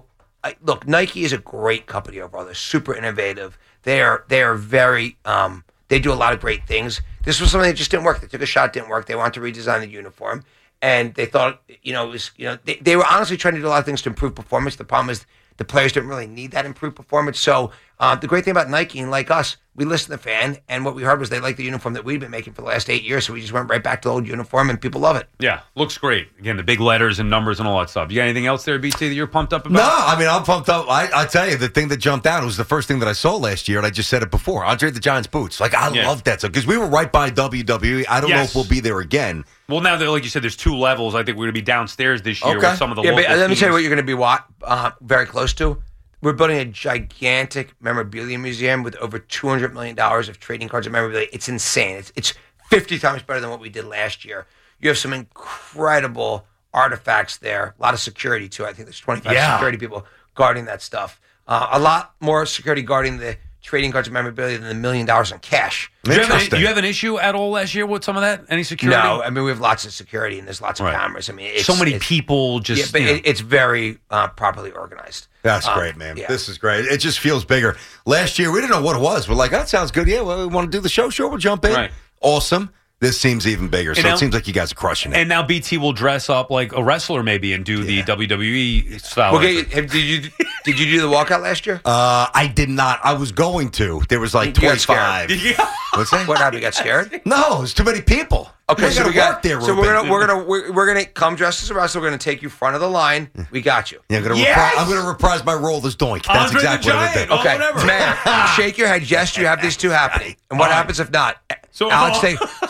look, Nike is a great company overall. They're super innovative. They are very. They do a lot of great things. This was something that just didn't work. They took a shot, didn't work. They wanted to redesign the uniform, and they thought, they were honestly trying to do a lot of things to improve performance. The problem is the players didn't really need that improved performance. So the great thing about Nike and like us, we listened to the fan, and what we heard was they liked the uniform that we'd been making for the last 8 years. So we just went right back to the old uniform, and people love it. Yeah, looks great. Again, the big letters and numbers and all that stuff. You got anything else there, BT, that you're pumped up about? No, I mean, I'm pumped up. I tell you, the thing that jumped out, it was the first thing that I saw last year, and I just said it before. Andre the Giant's boots. Like, I love that stuff, because we were right by WWE. I don't know if we'll be there again. Well, now that, like you said, there's 2 levels. I think we're going to be downstairs this year with some of the local but let me teams. tell you what you're going to be very close to. We're building a gigantic memorabilia museum with over $200 million of trading cards and memorabilia. It's insane. It's 50 times better than what we did last year. You have some incredible artifacts there. A lot of security, too. I think there's 25 security people guarding that stuff. A lot more security guarding the trading cards and memorabilia than $1 million in cash. Do you have an issue at all last year with some of that? Any security? No, I mean, we have lots of security and there's lots of cameras. I mean, it's, so many people just... Yeah, but it's very properly organized. That's great, man. Yeah. This is great. It just feels bigger. Last year, we didn't know what it was. We're like, that sounds good. Yeah, well, we want to do the show. Sure, we'll jump in. Right. Awesome. This seems even bigger. So it seems like you guys are crushing it. And now BT will dress up like a wrestler maybe and do the WWE style. Okay, did you do the walkout last year? I did not. I was going to. There was like 25. What's that? What happened? You got scared? No, it's too many people. Okay, so we got there. So we're gonna come dressed as a wrestler. We're gonna take you front of the line. We got you. Yeah, I'm gonna reprise my role as Doink. That's exactly what I did. Okay, man, shake your head. Yes, you have these 2 happening. And what happens if not? So Alex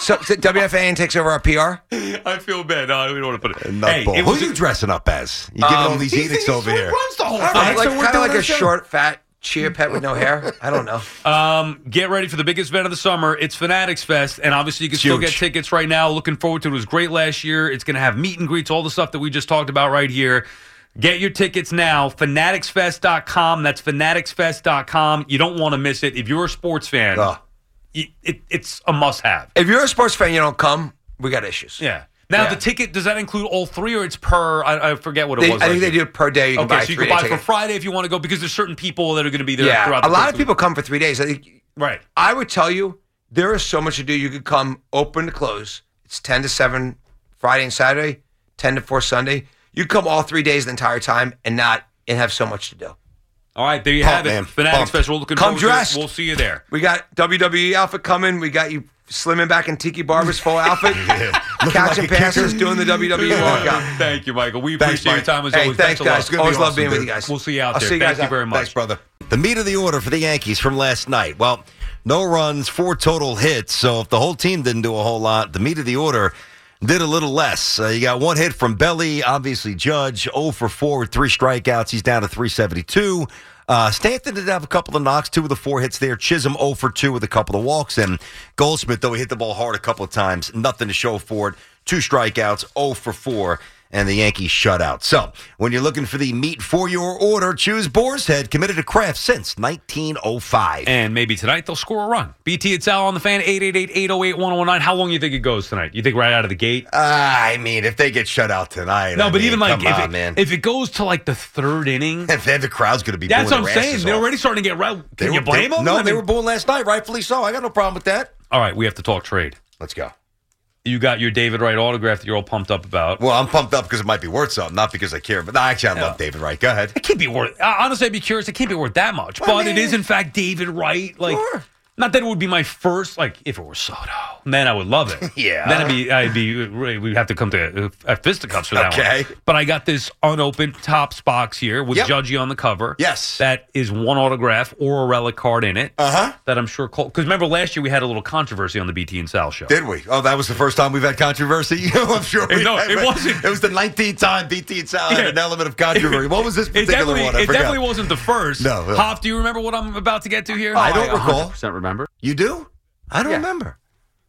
WFAN takes over our PR. I feel bad. No, we don't want to put it. Who are you dressing up as? You giving all these edicts over here? Runs the whole thing. Kind of like a short, fat chia pet with no hair. I don't know. Get ready for the biggest event of the summer. It's Fanatics Fest, and obviously you can still get tickets right now. Looking forward to it. It was great last year. It's going to have meet and greets, all the stuff that we just talked about right here. Get your tickets now. FanaticsFest.com. That's FanaticsFest.com. You don't want to miss it. If you're a sports fan, it's a must-have. If you're a sports fan, you don't come, we got issues. Yeah. Now, the ticket, does that include all three, or it's per, I forget what it was. I think they do it per day. You can buy so you can buy for Friday if you want to go, because there's certain people that are going to be there throughout the a lot of people come for 3 days. I think, right. I would tell you, there is so much to do. You could come open to close. It's 10 to 7 Friday and Saturday, 10 to 4 Sunday. You could come all 3 days the entire time and have so much to do. All right, there you have it. Fanatics Fest. We're looking Come forward to it. dressed. We'll see you there. We got WWE outfit coming. We got you slimming back in Tiki Barber's full outfit. Catching like a passes, kicker. doing the WWE walkout. Thank you, Michael. We Thanks, appreciate your Mike. time as Hey, always. thanks, Best of guys. luck. It's gonna be Always love awesome, being with dude. you guys. We'll see you out I'll there. see you Thank guys you very much. Thanks, brother. The meat of the order for the Yankees from last night. Well, no runs, 4 total hits. So if the whole team didn't do a whole lot, the meat of the order did a little less. You got 1 hit from Belly, obviously Judge, 0 for 4 with 3 strikeouts. He's down to 372. Stanton did have a couple of knocks, 2 of the 4 hits there. Chisholm 0 for 2 with a couple of walks. And Goldschmidt, though, he hit the ball hard a couple of times. Nothing to show for it. 2 strikeouts, 0 for 4. And the Yankees shut out. So, when you're looking for the meat for your order, choose Boar's Head, committed to craft since 1905. And maybe tonight they'll score a run. BT and Sal on the Fan, 888-808-1019. How long do you think it goes tonight? You think right out of the gate? I mean, if they get shut out tonight. No, but even like man. if it goes to like the 3rd inning. If the crowd's going to be that's booing what I'm their saying. asses They're off. already starting to get right. Can you blame them? No, they were booing last night, rightfully so. I got no problem with that. All right, we have to talk trade. Let's go. You got your David Wright autograph that you're all pumped up about. Well, I'm pumped up because it might be worth something, not because I care. But actually, I love David Wright. Go ahead. It can't be worth. Honestly, I'd be curious. It can't be worth that much, but it is in fact David Wright. Like, not that it would be my first. Like, if it were Soto, then I would love it. Yeah. Then we'd have to come to fisticuffs for that Okay. one. But I got this unopened Topps box here with Judgy on the cover. Yes. That is one autograph or a relic card in it. That I'm sure. Because remember last year we had a little controversy on the BT and Sal show. Did we? Oh, that was the first time we've had controversy? I'm sure we No, have. it wasn't. It was the 19th time BT and Sal had an element of controversy. What was this particular one? I It forgot. definitely wasn't the first. No. Hoff, do you remember what I'm about to get to here? I don't recall. 100% remember. You do? I don't remember.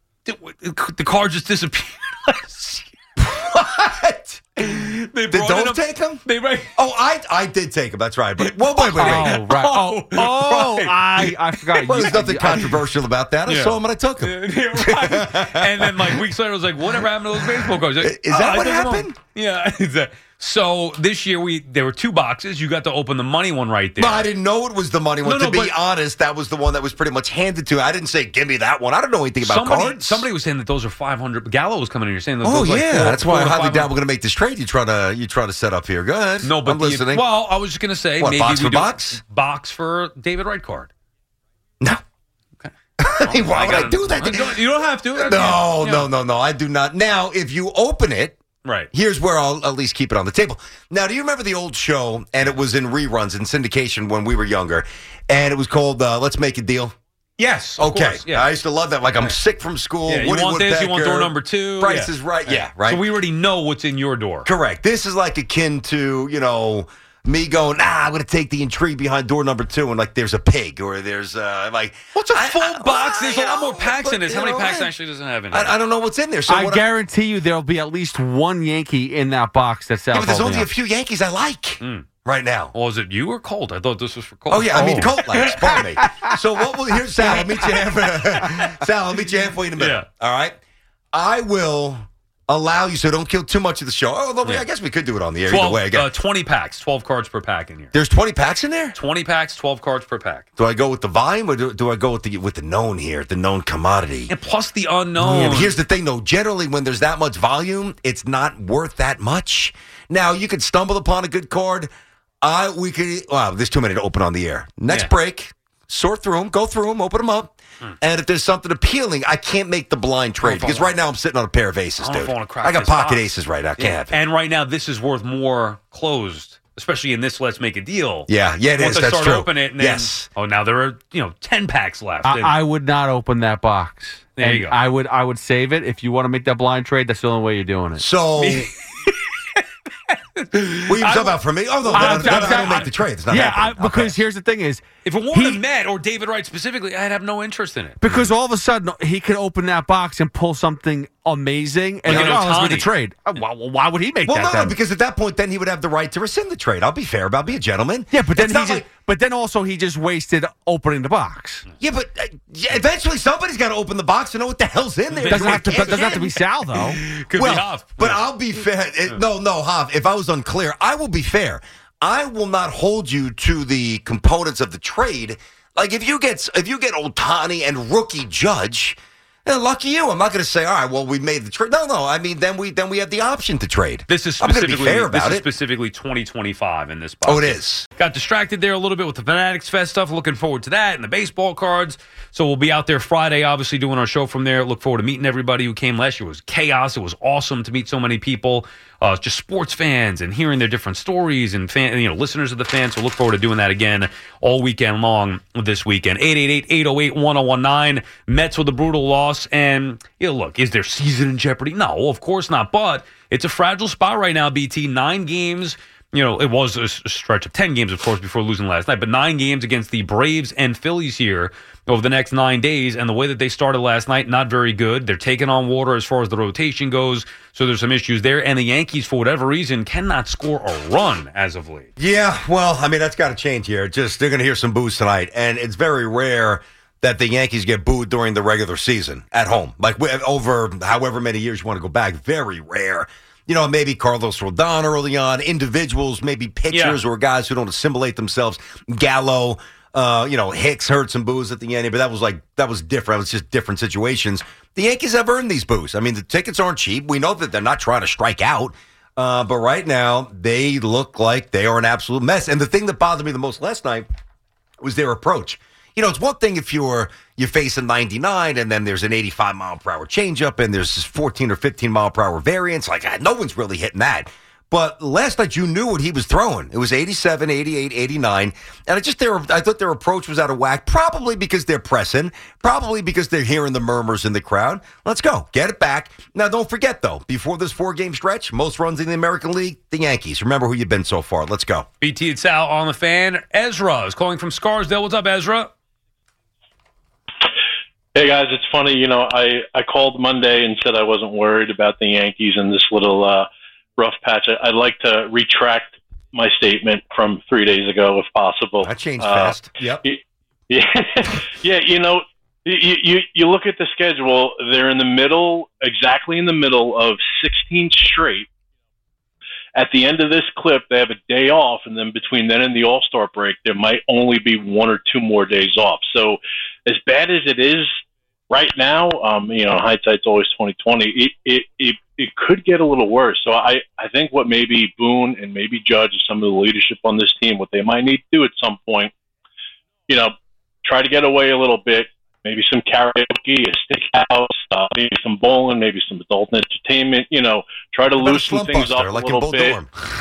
The card just disappeared last year. What? Did those take him? Oh, I did take him. That's right. But wait. Oh, right. Right. I forgot. Well, there's nothing controversial about that. I saw him and I took him. Right. And then like weeks later, I was like, "Whatever happened to those baseball cards?" Like, Is that what I don't know. happened? Yeah. So this year there were 2 boxes. You got to open the money one right there. No, I didn't know it was the money one. No, to be but- honest, that was the one that was pretty much handed to me. I didn't say, give me that one. I don't know anything about cards. Somebody was saying that those are 500. Gallo was coming in here saying those. Oh, those like yeah. four- That's why I four to highly 500. doubt we're going to make this trade you trying to set up here. Go ahead. No, but I'm listening. Well, I was just going to say What, maybe box we for do box? Box for David Wright card. No. Okay. Why would I do that? You don't have to. No. I do not. Now, if you open it, right. Here's where I'll at least keep it on the table. Now, do you remember the old show? And it was in reruns in syndication when we were younger. And it was called Let's Make a Deal. Yes. Of Okay. course, yeah. I used to love that. Like, I'm sick from school. Yeah, you Woody want this, you want Woodpecker, door number 2. Price is right. Yeah, right. So we already know what's in your door. Correct. This is like akin to, me going, I'm going to take the intrigue behind door number 2, and like there's a pig or there's like. What's a full box? There's a lot more packs in this. How many packs actually does it have in it? I don't know what's in there. So I guarantee you there'll be at least one Yankee in that box that's Yeah, out. but there's only a few Yankees I like right now. Well, is it you or Colt? I thought this was for Colt. Oh, yeah. I mean, Colt likes. Pardon me. So here's Sal. I'll meet you halfway in a minute. Yeah. All right? I will allow you, so don't kill too much of the show. Although I guess we could do it on the air either way. 20 packs, 12 cards per pack in here. There's 20 packs in there? 20 packs, 12 cards per pack. Do I go with the volume or do I go with the known here, the known commodity? And plus the unknown. Yeah, but here's the thing, though. Generally, when there's that much volume, it's not worth that much. Now, you could stumble upon a good card. There's too many to open on the air. Next break, sort through them, go through them, open them up. And if there's something appealing, I can't make the blind trade because right now I'm sitting on a pair of aces, dude. I got pocket aces right now. I can't have it. And right now, this is worth more closed, especially in this Let's Make a Deal. Yeah, it Once is. I That's start true. opening it, and then, now there are 10 packs left. I would not open that box. There you go. I would save it. If you want to make that blind trade, that's the only way you're doing it. So, what are you talking about for me? Oh, no, I don't make the trade. It's not happening. Because here's the thing is, if it weren't a Met or David Wright specifically, I'd have no interest in it. Because all of a sudden, he could open that box and pull something amazing, and Like they're an like, let's make Ohtani. the trade. Well, why would he make that? No, then? because at that point, then he would have the right to rescind the trade. I'll be fair about, be a gentleman. Yeah, but then It's not but then also he just wasted opening the box. Yeah, but eventually somebody's got to open the box to know what the hell's in there. Doesn't have to be Sal though. Could be Hoff. But I'll be fair. No, Hoff. If I was unclear, I will be fair. I will not hold you to the components of the trade. Like if you get Ohtani and rookie Judge, lucky you. I'm not going to say, all right, well, we made the trade. No. I mean, then we have the option to trade. This is I'm going to specifically be fair about it. specifically 2025 in this box. Oh, it is. Got distracted there a little bit with the Fanatics Fest stuff. Looking forward to that and the baseball cards. So we'll be out there Friday, obviously doing our show from there. Look forward to meeting everybody who came last year. It was chaos. It was awesome to meet so many people, just sports fans and hearing their different stories and listeners of the fans. So look forward to doing that again all weekend long this weekend. 888-808-1019. Mets with a brutal loss. And look, is their season in jeopardy? No, of course not. But it's a fragile spot right now, BT. 9 games. It was a stretch of 10 games, of course, before losing last night, but 9 games against the Braves and Phillies here over the next 9 days. And the way that they started last night, not very good. They're taking on water as far as the rotation goes. So there's some issues there. And the Yankees, for whatever reason, cannot score a run as of late. Yeah, well, I mean, that's got to change here. They're going to hear some boos tonight. And it's very rare that the Yankees get booed during the regular season at home. Like over however many years you want to go back. Very rare. Maybe Carlos Rodon early on, individuals, maybe pitchers or guys who don't assimilate themselves. Gallo, Hicks heard some boos at the end, but that was different. That was just different situations. The Yankees have earned these boos. I mean, the tickets aren't cheap. We know that they're not trying to strike out, but right now they look like they are an absolute mess. And the thing that bothered me the most last night was their approach. It's one thing if you're facing 99 and then there's an 85-mile-per-hour changeup and there's 14 or 15-mile-per-hour variance. Like, no one's really hitting that. But last night, you knew what he was throwing. It was 87, 88, 89. And I thought their approach was out of whack, probably because they're pressing, probably because they're hearing the murmurs in the crowd. Let's go. Get it back. Now, don't forget, though, before this 4-game stretch, most runs in the American League, the Yankees. Remember who you've been so far. Let's go. BT and Sal on the Fan. Ezra is calling from Scarsdale. What's up, Ezra? Hey, guys, it's funny. I called Monday and said I wasn't worried about the Yankees in this little rough patch. I'd like to retract my statement from 3 days ago, if possible. That changed fast. Yep. Yeah. You look at the schedule. They're exactly in the middle of 16 straight. At the end of this clip, they have a day off, and then between then and the All-Star break, there might only be 1 or 2 more days off. So as bad as it is right now, hindsight's always 20/20. It could get a little worse. So I think what maybe Boone and maybe Judge and some of the leadership on this team, what they might need to do at some point, try to get away a little bit. Maybe some karaoke, a steakhouse, maybe some bowling, maybe some adult entertainment. Try to loosen things up a little bit.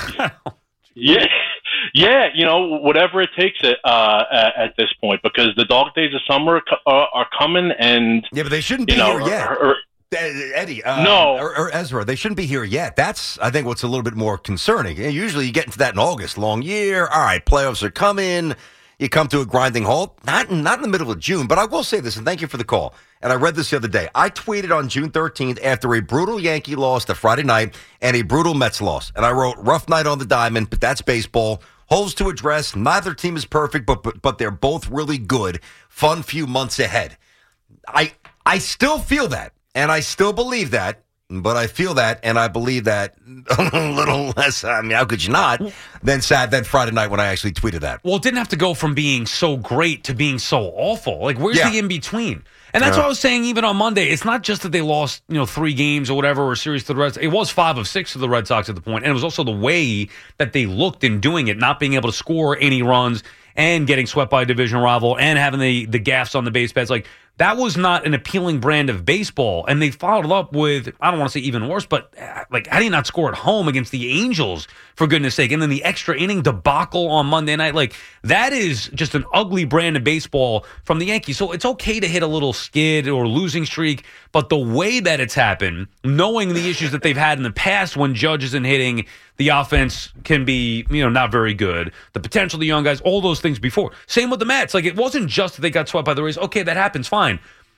Yeah, whatever it takes at this point, because the dog days of summer are coming, and but they shouldn't be here yet. Eddie, or Ezra, they shouldn't be here yet. That's, I think, what's a little bit more concerning. Usually, you get into that in August, long year. All right, playoffs are coming. You come to a grinding halt. Not in the middle of June, but I will say this, and thank you for the call. And I read this the other day. I tweeted on June 13th after a brutal Yankee loss to Friday night and a brutal Mets loss. And I wrote, rough night on the diamond, but that's baseball. Holes to address. Neither team is perfect, but they're both really good. Fun few months ahead. I still feel that, and I still believe that. But I feel that, and I believe that a little less, I mean, how could you not, than Friday night when I actually tweeted that. Well, it didn't have to go from being so great to being so awful. Like, where's the in-between? And that's what I was saying even on Monday. It's not just that they lost, 3 games or whatever, or a series to the Red Sox. It was 5 of 6 to the Red Sox at the point, and it was also the way that they looked in doing it, not being able to score any runs and getting swept by a division rival and having the gaffes on the base paths. Like, that was not an appealing brand of baseball. And they followed it up with, I don't want to say even worse, but like, how do you not score at home against the Angels, for goodness sake? And then the extra inning debacle on Monday night. Like, that is just an ugly brand of baseball from the Yankees. So it's okay to hit a little skid or losing streak, but the way that it's happened, knowing the issues that they've had in the past when Judge isn't hitting, the offense can be, not very good. The potential of the young guys, all those things before. Same with the Mets. Like, it wasn't just that they got swept by the Rays. Okay, that happens, fine.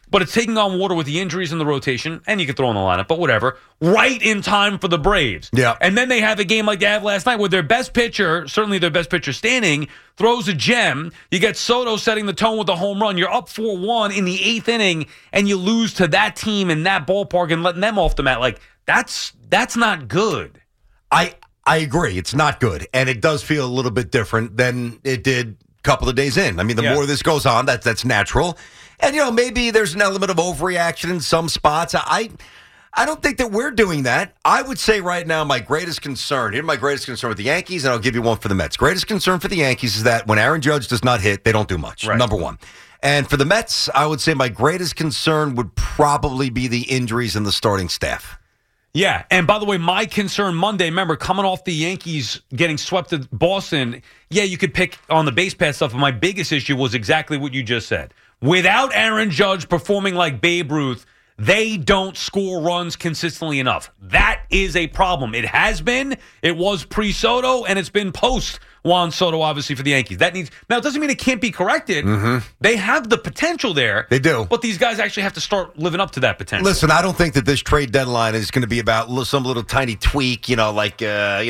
but it's taking on water with the injuries in the rotation, and you could throw in the lineup, but whatever, right in time for the Braves. Yeah. And then they have a game like they have last night where their best pitcher, certainly their best pitcher standing, throws a gem. You get Soto setting the tone with a home run. You're up 4-1 in the 8th inning, and you lose to that team in that ballpark and letting them off the mat. Like, that's not good. I agree. It's not good, and it does feel a little bit different than it did a couple of days in. I mean, the more this goes on, that's natural. And, maybe there's an element of overreaction in some spots. I don't think that we're doing that. I would say right now my greatest concern with the Yankees, and I'll give you one for the Mets. Greatest concern for the Yankees is that when Aaron Judge does not hit, they don't do much, number one. And for the Mets, I would say my greatest concern would probably be the injuries in the starting staff. Yeah, and by the way, my concern Monday, remember, coming off the Yankees getting swept at Boston, you could pick on the base pass stuff, but my biggest issue was exactly what you just said. Without Aaron Judge performing like Babe Ruth, they don't score runs consistently enough. That is a problem. It has been. It was pre-Soto, and it's been post-Juan Soto, obviously, for the Yankees. Now, it doesn't mean it can't be corrected. Mm-hmm. They have the potential there. They do. But these guys actually have to start living up to that potential. Listen, I don't think that this trade deadline is going to be about some little tiny tweak, like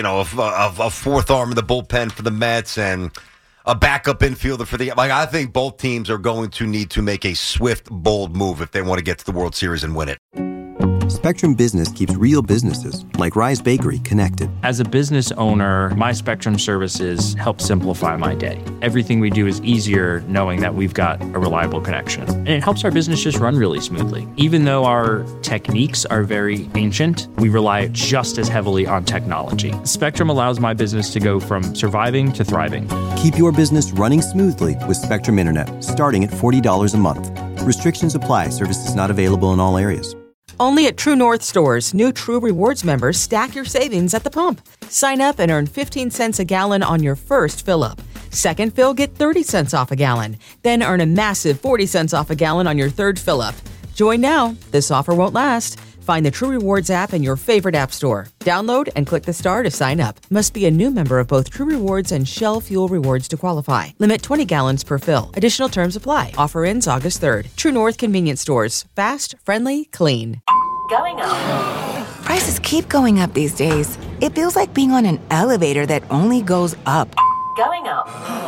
a fourth arm in the bullpen for the Mets and a backup infielder for the... I think both teams are going to need to make a swift, bold move if they want to get to the World Series and win it. Spectrum Business keeps real businesses, like Rise Bakery, connected. As a business owner, my Spectrum services help simplify my day. Everything we do is easier knowing that we've got a reliable connection. And it helps our business just run really smoothly. Even though our techniques are very ancient, we rely just as heavily on technology. Spectrum allows my business to go from surviving to thriving. Keep your business running smoothly with Spectrum Internet, starting at $40 a month. Restrictions apply. Services not available in all areas. Only at True North stores, new True Rewards members stack your savings at the pump. Sign up and earn 15 cents a gallon on your first fill-up. Second fill, get 30 cents off a gallon. Then earn a massive 40 cents off a gallon on your third fill-up. Join now. This offer won't last. Find the True Rewards app in your favorite app store. Download and click the star to sign up. Must be a new member of both True Rewards and Shell Fuel Rewards to qualify. Limit 20 gallons per fill. Additional terms apply. Offer ends August 3rd. True North Convenience Stores. Fast, friendly, clean. Going up. Prices keep going up these days. It feels like being on an elevator that only goes up. Going up.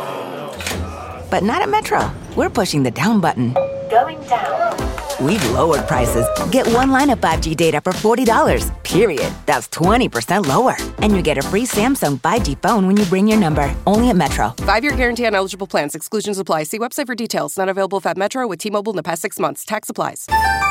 But not at Metro. We're pushing the down button. Going down. We've lowered prices. Get one line of 5G data for $40, period. That's 20% lower. And you get a free Samsung 5G phone when you bring your number. Only at Metro. 5-year guarantee on eligible plans. Exclusions apply. See website for details. Not available at Metro with T-Mobile in the past 6 months. Tax applies.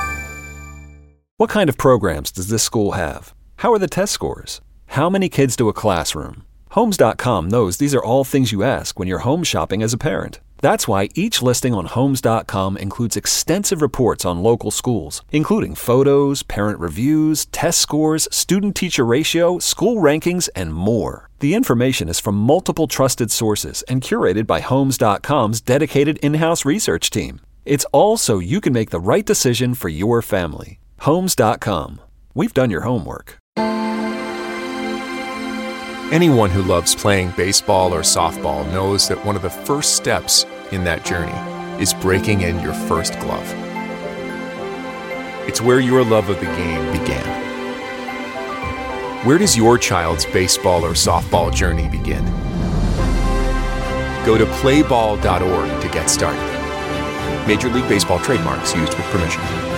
What kind of programs does this school have? How are the test scores? How many kids do a classroom? Homes.com knows these are all things you ask when you're home shopping as a parent. That's why each listing on Homes.com includes extensive reports on local schools, including photos, parent reviews, test scores, student-teacher ratio, school rankings, and more. The information is from multiple trusted sources and curated by Homes.com's dedicated in-house research team. It's all so you can make the right decision for your family. Homes.com. We've done your homework. Anyone who loves playing baseball or softball knows that one of the first steps in that journey is breaking in your first glove. It's where your love of the game began. Where does your child's baseball or softball journey begin? Go to playball.org to get started. Major League Baseball trademarks used with permission.